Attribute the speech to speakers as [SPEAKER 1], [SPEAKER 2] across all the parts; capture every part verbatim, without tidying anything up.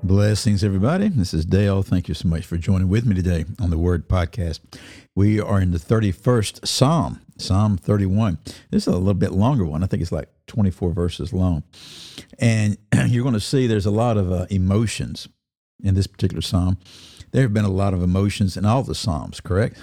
[SPEAKER 1] Blessings, everybody. This is Dale. Thank you so much for joining with me today on the Word Podcast. We are in the thirty-first Psalm, Psalm thirty-one. This is a little bit longer one. I think it's like twenty-four verses long. And you're going to see there's a lot of uh, emotions in this particular Psalm. There have been a lot of emotions in all the Psalms, correct?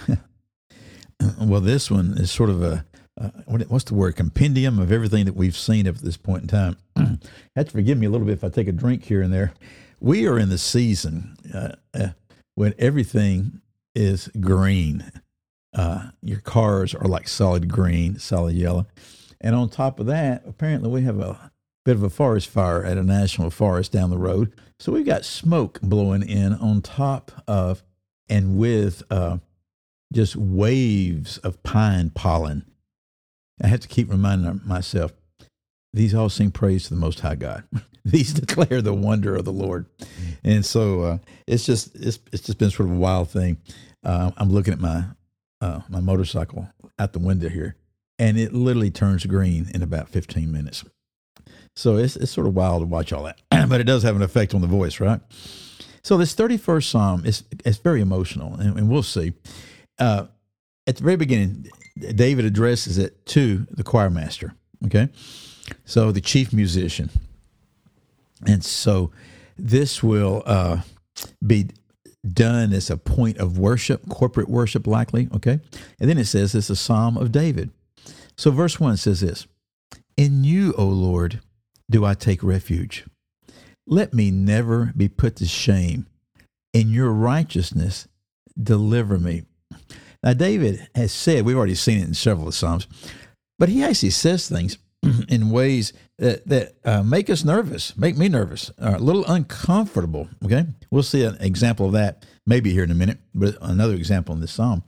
[SPEAKER 1] Well, this one is sort of a, uh, what, what's the word, compendium of everything that we've seen up to this point in time. You have to forgive me a little bit if I take a drink here and there. We are in the season uh, uh, when everything is green. Uh, your cars are like solid green, solid yellow. And on top of that, apparently we have a bit of a forest fire at a national forest down the road. So we've got smoke blowing in on top of and with uh, just waves of pine pollen. I have to keep reminding myself, these all sing praise to the Most High God. These declare the wonder of the Lord. And so uh, it's just it's it's just been sort of a wild thing. Uh, I'm looking at my uh, my motorcycle out the window here, and it literally turns green in about fifteen minutes. So it's it's sort of wild to watch all that, but it does have an effect on the voice, right? So this thirty-first Psalm is it's very emotional, and, and we'll see. Uh, at the very beginning, David addresses it to the choir master. Okay. So the chief musician. And so this will uh, be done as a point of worship, corporate worship likely, okay? And then it says it's a Psalm of David. So verse one says this, "In you, O Lord, do I take refuge. Let me never be put to shame. In your righteousness, deliver me." Now David has said, we've already seen it in several of the Psalms, but he actually says things in ways that, that uh, make us nervous, make me nervous, uh, a little uncomfortable, okay? We'll see an example of that maybe here in a minute, but another example in this psalm.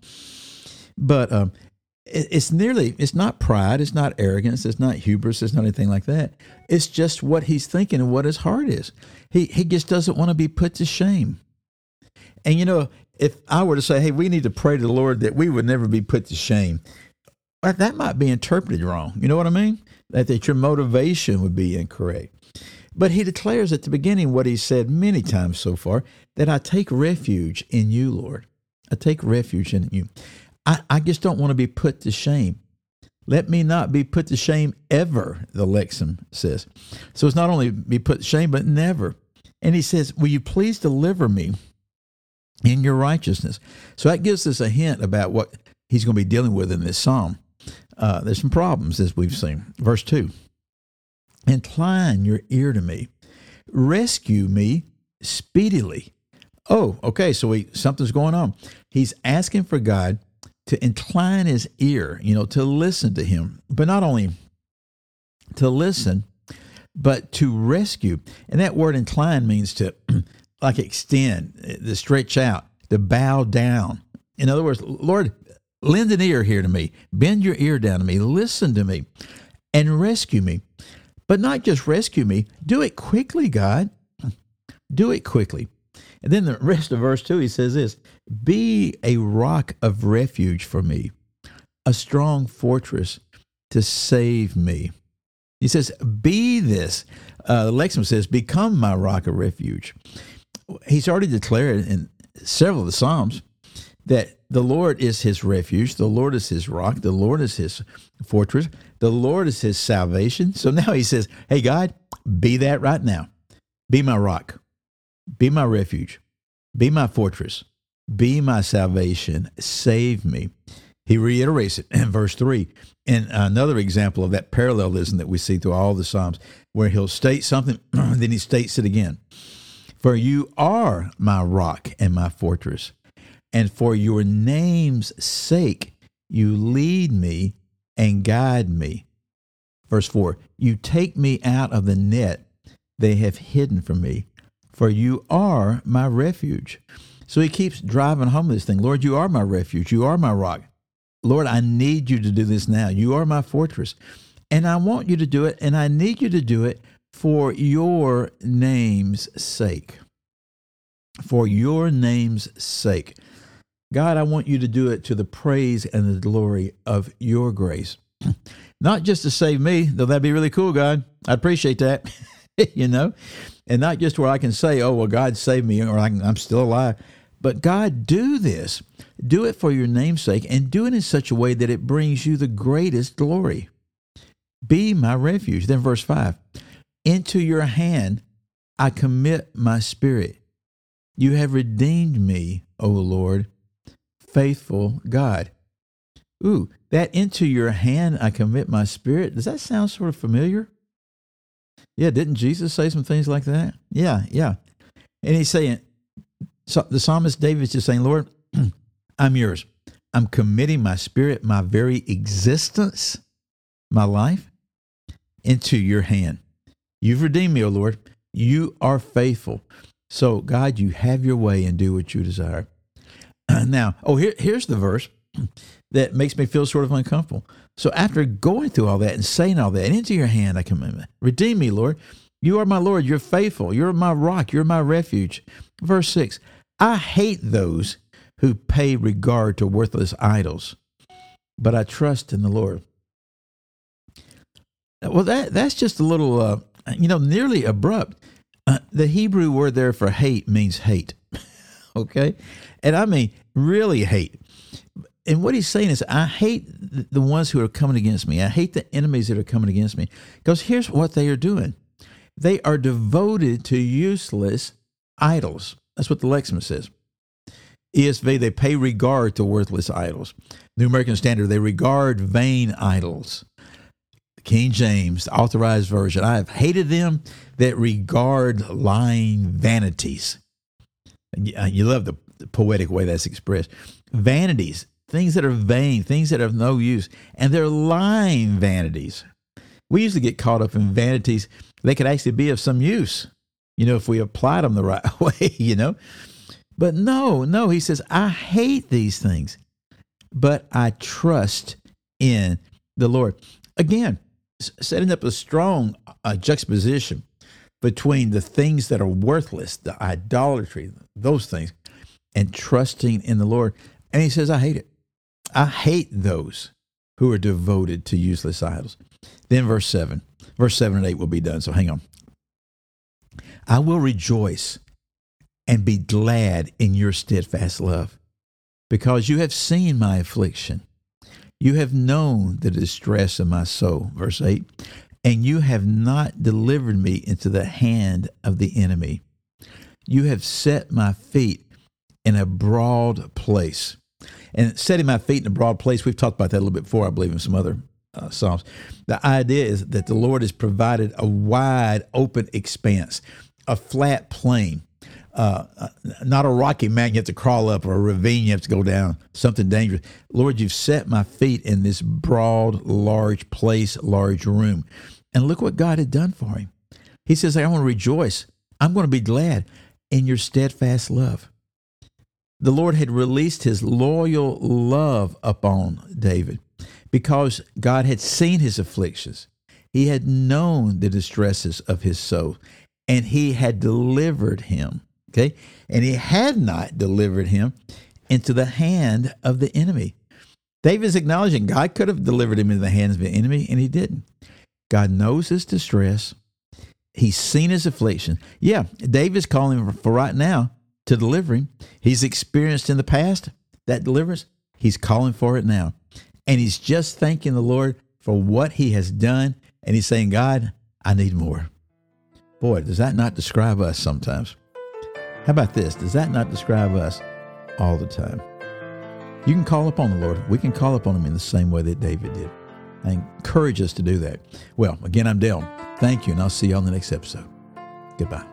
[SPEAKER 1] But um, it, it's nearly, it's not pride, it's not arrogance, it's not hubris, it's not anything like that. It's just what he's thinking and what his heart is. He, he just doesn't want to be put to shame. And, you know, if I were to say, hey, we need to pray to the Lord that we would never be put to shame, that might be interpreted wrong. You know what I mean? That, that your motivation would be incorrect. But he declares at the beginning what he said many times so far, that I take refuge in you, Lord. I take refuge in you. I, I just don't want to be put to shame. Let me not be put to shame ever, the Lexham says. So it's not only be put to shame, but never. And he says, will you please deliver me in your righteousness? So that gives us a hint about what he's going to be dealing with in this psalm. Uh, there's some problems, as we've seen. Verse two, incline your ear to me. Rescue me speedily. Oh, okay, so we, something's going on. He's asking for God to incline his ear, you know, to listen to him. But not only to listen, but to rescue. And that word incline means to like extend, to stretch out, to bow down. In other words, Lord, lend an ear here to me. Bend your ear down to me. Listen to me and rescue me. But not just rescue me. Do it quickly, God. Do it quickly. And then the rest of verse two, he says this, be a rock of refuge for me, a strong fortress to save me. He says, be this. Uh, the Lexham says, become my rock of refuge. He's already declared in several of the Psalms that the Lord is his refuge, the Lord is his rock, the Lord is his fortress, the Lord is his salvation. So now he says, hey, God, be that right now. Be my rock, be my refuge, be my fortress, be my salvation, save me. He reiterates it in verse three. And another example of that parallelism that we see through all the Psalms, where he'll state something, then he states it again. For you are my rock and my fortress, and for your name's sake, you lead me and guide me. Verse four, you take me out of the net they have hidden from me, for you are my refuge. So he keeps driving home this thing. Lord, you are my refuge. You are my rock. Lord, I need you to do this now. You are my fortress. And I want you to do it, and I need you to do it for your name's sake. For your name's sake. God, I want you to do it to the praise and the glory of your grace. Not just to save me, though that'd be really cool, God. I appreciate that. you know, and not just where I can say, oh, well, God saved me or I can, I'm still alive. But God, do this. Do it for your name's sake and do it in such a way that it brings you the greatest glory. Be my refuge. Then verse five, into your hand I commit my spirit. You have redeemed me, O Lord, faithful God. Ooh, that into your hand I commit my spirit. Does that sound sort of familiar? Yeah, didn't Jesus say some things like that? Yeah, yeah. And he's saying, so the psalmist David's just saying, Lord, I'm yours. I'm committing my spirit, my very existence, my life, into your hand. You've redeemed me, O Lord. You are faithful. So, God, you have your way and do what you desire. Now, oh, here, here's the verse that makes me feel sort of uncomfortable. So after going through all that and saying all that, into your hand I commit. Redeem me, Lord. You are my Lord. You're faithful. You're my rock. You're my refuge. Verse six, I hate those who pay regard to worthless idols, but I trust in the Lord. Well, that that's just a little, uh, you know, nearly abrupt. Uh, the Hebrew word there for hate means hate, okay? And I mean really hate. And what he's saying is, I hate the ones who are coming against me. I hate the enemies that are coming against me. Because here's what they are doing. They are devoted to useless idols. That's what the Lexman says. E S V, they pay regard to worthless idols. New American Standard, they regard vain idols. King James, the Authorized Version, I have hated them that regard lying vanities. You love the poetic way that's expressed. Vanities, things that are vain, things that have no use, and they're lying vanities. We usually get caught up in vanities. They could actually be of some use, you know, if we applied them the right way, you know. But no, no, he says, I hate these things, but I trust in the Lord. Again, setting up a strong uh, juxtaposition between the things that are worthless, the idolatry, those things, and trusting in the Lord. And he says, I hate it. I hate those who are devoted to useless idols. Then verse seven, verse seven and eight will be done. So hang on. I will rejoice and be glad in your steadfast love, because you have seen my affliction. You have known the distress of my soul. Verse eight, and you have not delivered me into the hand of the enemy. You have set my feet in a broad place. And setting my feet in a broad place, we've talked about that a little bit before, I believe, in some other uh, Psalms. The idea is that the Lord has provided a wide open expanse, a flat plain, uh, not a rocky mountain you have to crawl up or a ravine you have to go down, something dangerous. Lord, you've set my feet in this broad, large place, large room. And look what God had done for him. He says, I want to rejoice. I'm going to be glad in your steadfast love. The Lord had released his loyal love upon David because God had seen his afflictions. He had known the distresses of his soul, and he had delivered him. Okay. And he had not delivered him into the hand of the enemy. David's acknowledging God could have delivered him into the hands of the enemy, and he didn't. God knows his distress. He's seen his affliction. Yeah, David's calling for right now to deliver him. He's experienced in the past that deliverance. He's calling for it now. And he's just thanking the Lord for what he has done. And he's saying, God, I need more. Boy, does that not describe us sometimes? How about this? Does that not describe us all the time? You can call upon the Lord. We can call upon him in the same way that David did. I encourage us to do that. Well, again, I'm Dale. Thank you, and I'll see you on the next episode. Goodbye.